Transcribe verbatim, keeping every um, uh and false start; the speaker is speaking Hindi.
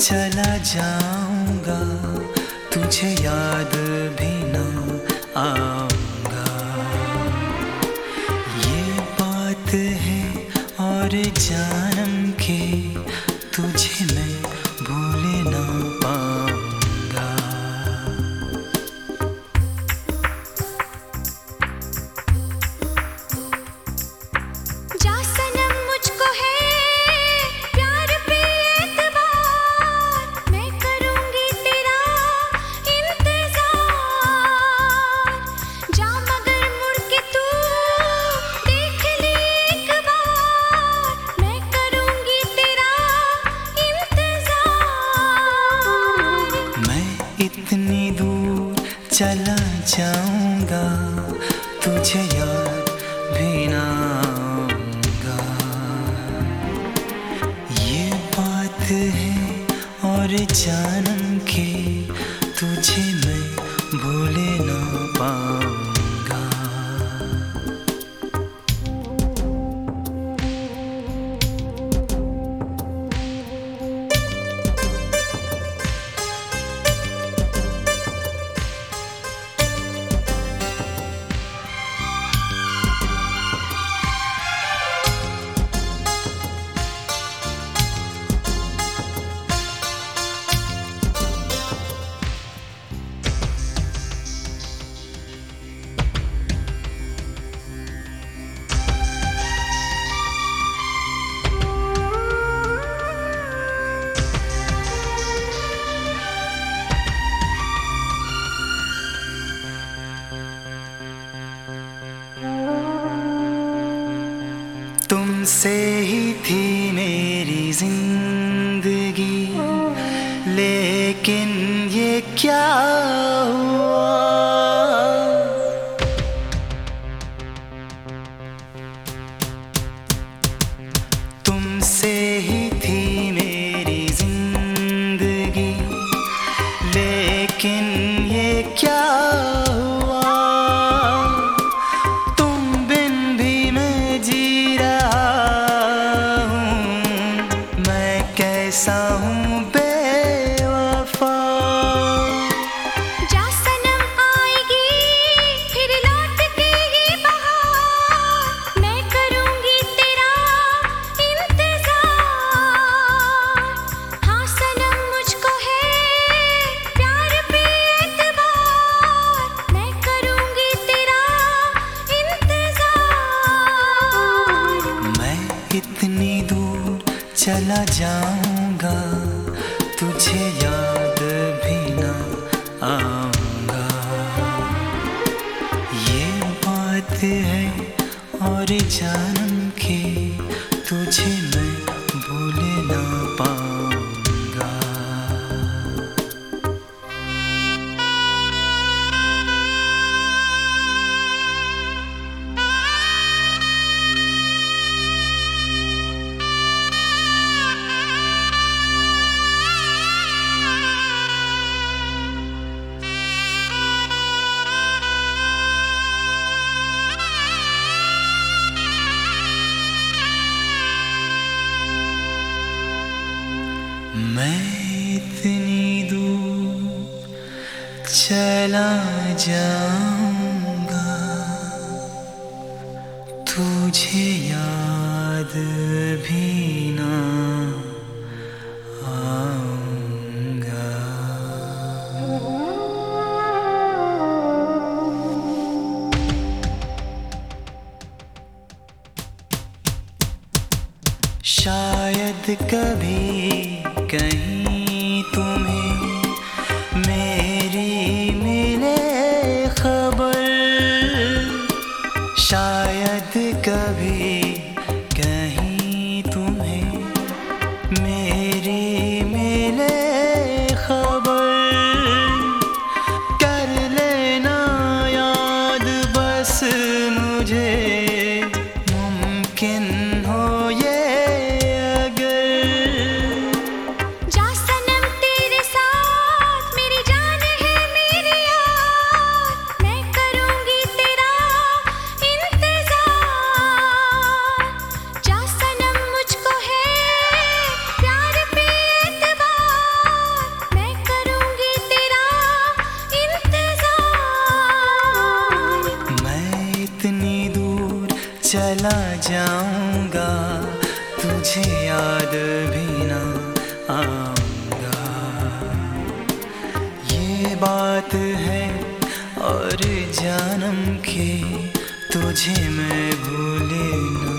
चला जाऊंगा, तुझे याद भी ना आऊंगा। ये बात है और जानम के तुझे मैं भूल ना पाऊंगा। जा सनम मुझको है प्यार पे एतबार, मैं करूंगी तेरा इंतजार। जा मगर मुड़ के तू देख ले एक बार, मैं करूंगी तेरा इंतजार। मैं इतनी दूर चला जाऊंगा, तुझे याद भी ना आऊंगा। ये बात है और जानम के तुझे मैं भूल ना पाऊंगा। तुमसे ही थी मेरी जिंदगी, लेकिन ये क्या हुआ। तुमसे ही थी मेरी जिंदगी, लेकिन ये क्या हुआ। तुम बिन भी मैं जी कैसा हूँ बेवफा। जा सनम आएगी फिर लौट के ये बहार, मैं करूंगी तेरा इंतजार। हाँ सनम मुझको है प्यार पे एतबार, मैं करूंगी तेरा इंतजार। मैं इतनी दूर चला जाऊंगा, तुझे याद भी ना आऊंगा। ये बात है और जानम के तुझे मैं भूल ना पाऊंगा। मैं इतनी दूर चला जाऊंगा, तुझे याद भी ना आऊंगा। शायद कभी कहीं तुम्हें मेरी मिले खबर, शायद कभी कहीं तुम्हें मेरी मिले खबर। कर लेना याद बस मुझे, मुमकिन हो ये अगर। चला जाऊंगा, तुझे याद भी ना आऊंगा। ये बात है और जानम के तुझे मैं भूले ना